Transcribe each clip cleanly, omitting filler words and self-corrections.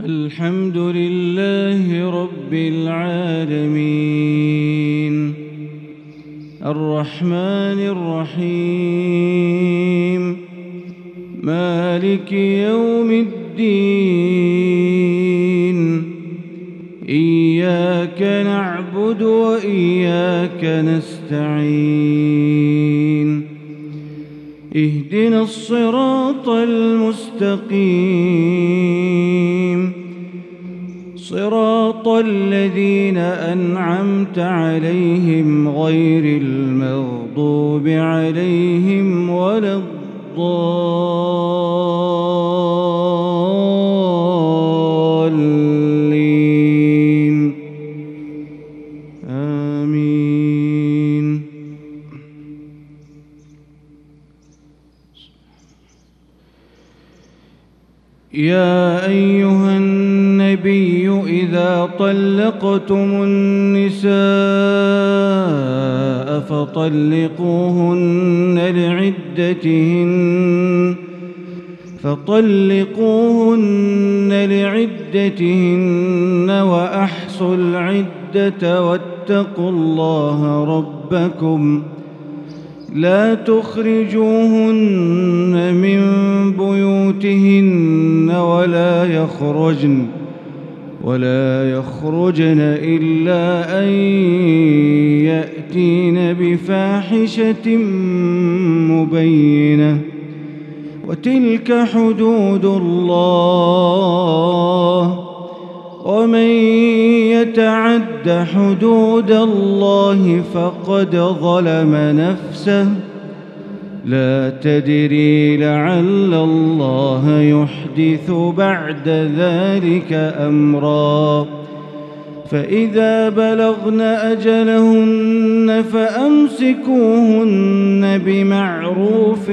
الحمد لله رب العالمين الرحمن الرحيم مالك يوم الدين إياك نعبد وإياك نستعين اهدنا الصراط المستقيم صراط الذين أنعمت عليهم غير المغضوب عليهم ولا الضالين آمين. يا أيها النبي إذا طلقتم النساء فطلقوهن لعدتهن وأحصوا العدة واتقوا الله ربكم لا تخرجوهن من بيوتهن ولا يخرجن إلا أن يأتين بفاحشة مبينة وتلك حدود الله ومن يتعد حدود الله فقد ظلم نفسه لا تدري لعل الله يحدث بعد ذلك أمرا فإذا بلغن أجلهن فأمسكوهن بمعروف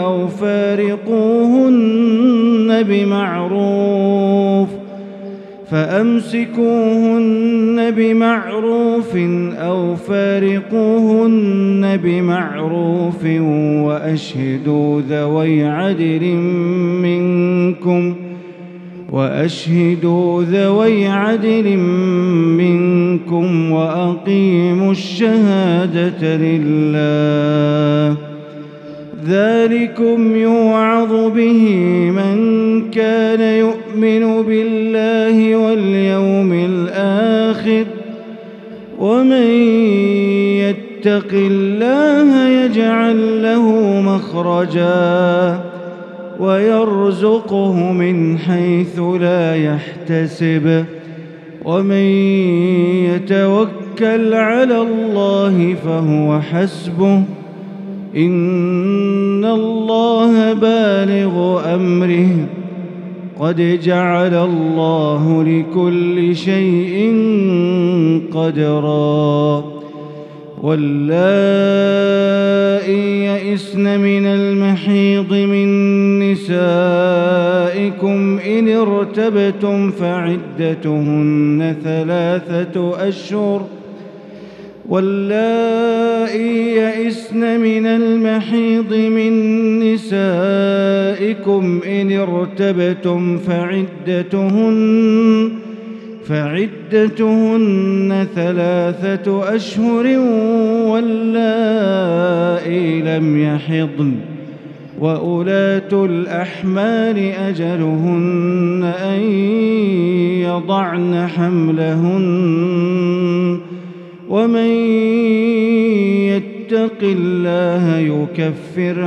أو فارقوهن بمعروف وأشهدوا ذوي عدل منكم وأقيموا الشهادة لله ذلكم يوعظ به من كان يؤمن بالله واليوم الآخر ومن يتق الله يجعل له مخرجا ويرزقه من حيث لا يحتسب ومن يتوكل على الله فهو حسبه إن الله بالغ أمره قد جعل الله لكل شيء قدرا واللائي يئسن من المحيض من نسائكم إن ارتبتم فعدتهن 3 أشهر واللائي يئسن من المحيض من نسائكم إن ارتبتم فعدتهن 3 أشهر واللائي لم يحضن وأولاة الأحمال أجلهن أن يضعن حملهن ومن يتق الله يكفر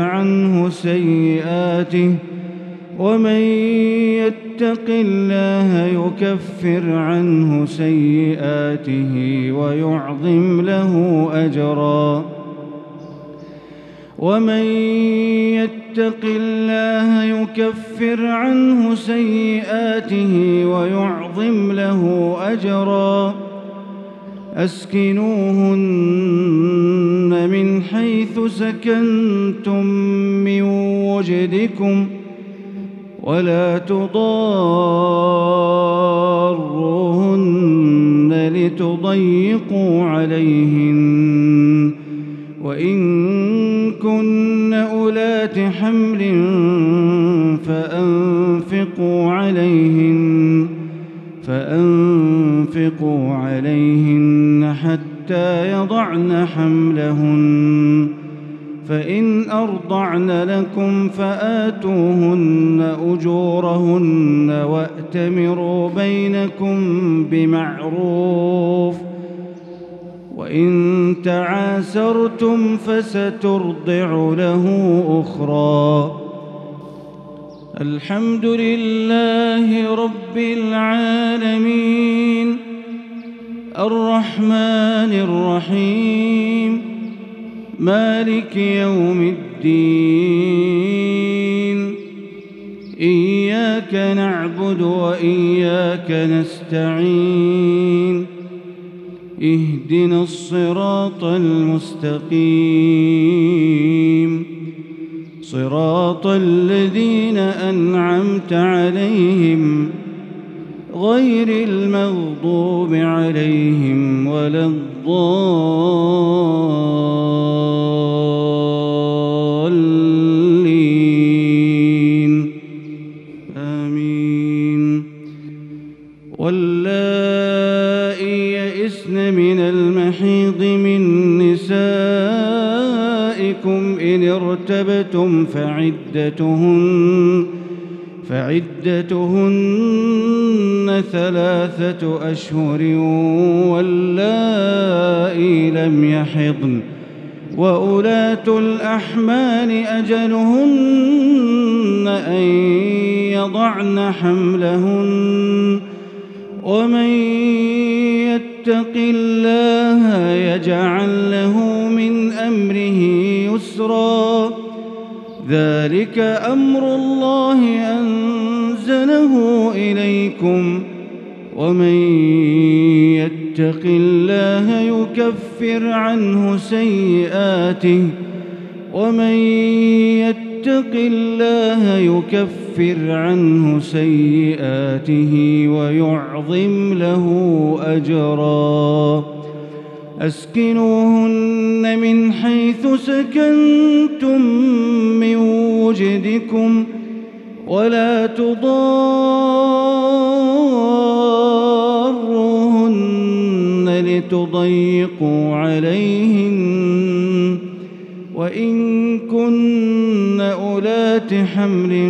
عنه سيئاته ويعظم له أجرا ومن يتق الله يكفر عنه سيئاته ويعظم له أجرا أسكنوهن من حيث سكنتم من وجدكم ولا تضاروهن لتضيقوا عليهن وإن كن أولات حمل فأنفقوا فأنفقوا عليهن حتى يضعن حملهن، فإن أرضعن لكم فآتوهن أجورهن وأتمروا بينكم بمعروف، وإن تعاسرتم فسترضع له أخرى. الحمد لله رب العالمين، الرحمن الرحيم، مالك يوم الدين، إياك نعبد وإياك نستعين، اهدنا الصراط المستقيم، صراط الذين أنعمت عليهم غير المغضوب عليهم ولا الضالين، آمين. واللائي يئسن من المحيض من نسائكم إن ارتبتم فعدتهن 3 أشهر، واللائي لم يحضن وأولاة الأحمال أجلهن أن يضعن حملهن، ومن يتق الله يجعل له من أمره يسرا، ذلك أمر الله أنزله إليكم، ومن يتق الله يكفر عنه سيئاته ويعظم له أجرا. أسكنوهن من حيث سكنتم من وجدكم، ولا تضاروهن لتضيقوا عليهن، وإن كن أولات حمل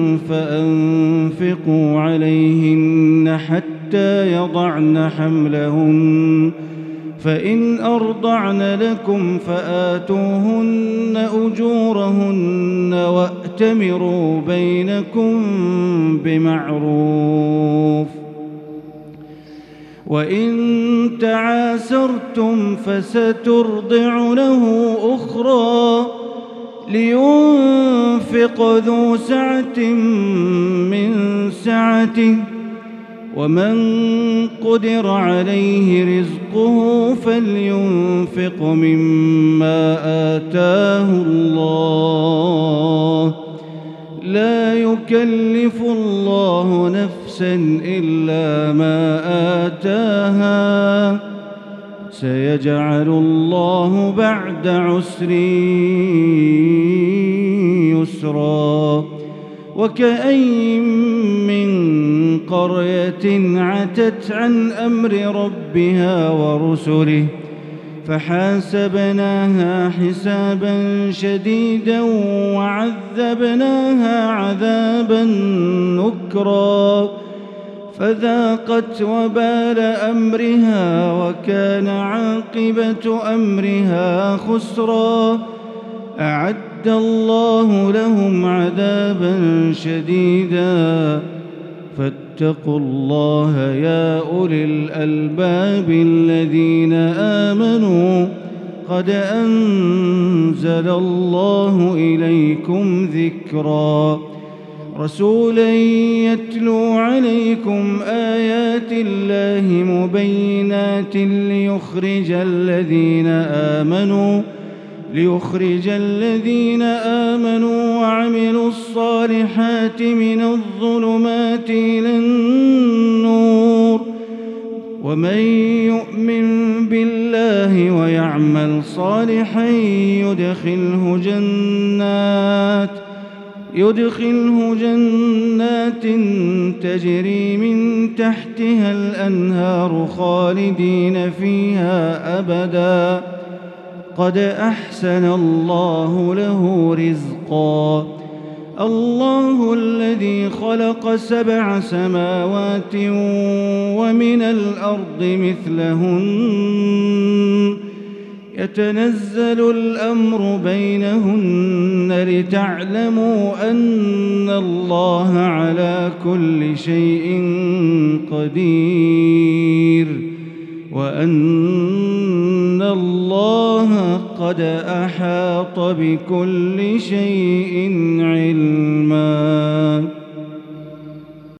فأنفقوا عليهن حتى يضعن حملهن، فإن أرضعن لكم فآتوهن أجورهن وأتمروا بينكم بمعروف، وإن تعاسرتم فسترضع له أخرى، لينفق ذو سعة من سعته، ومن قدر عليه رزقه فلينفق مما آتاه الله، لا يكلف الله نفسا إلا ما آتاها، سيجعل الله بعد عسر يسرا. وكأين من قرية عتت عن أمر ربها ورسله فحاسبناها حسابا شديدا وعذبناها عذابا نكرا، فذاقت وبال أمرها وكان عاقبة أمرها خسرا. أعد الله لهم عذابا شديدا، فاتقوا الله يا أولي الألباب الذين آمنوا، قد أنزل الله إليكم ذكرا، رسولا يتلو عليكم آيات الله مبينات ليخرج الذين آمنوا وعملوا الصالحات من الظلمات إلى النور، ومن يؤمن بالله ويعمل صالحا يدخله جنات تجري من تحتها الأنهار خالدين فيها أبدا قد أحسن الله له رزقا الله الذي خلق 7 سماوات ومن الأرض مثلهن يتنزل الأمر بينهن لتعلموا أن الله على كل شيء قدير وأن الله قد أحاط بكل شيء علما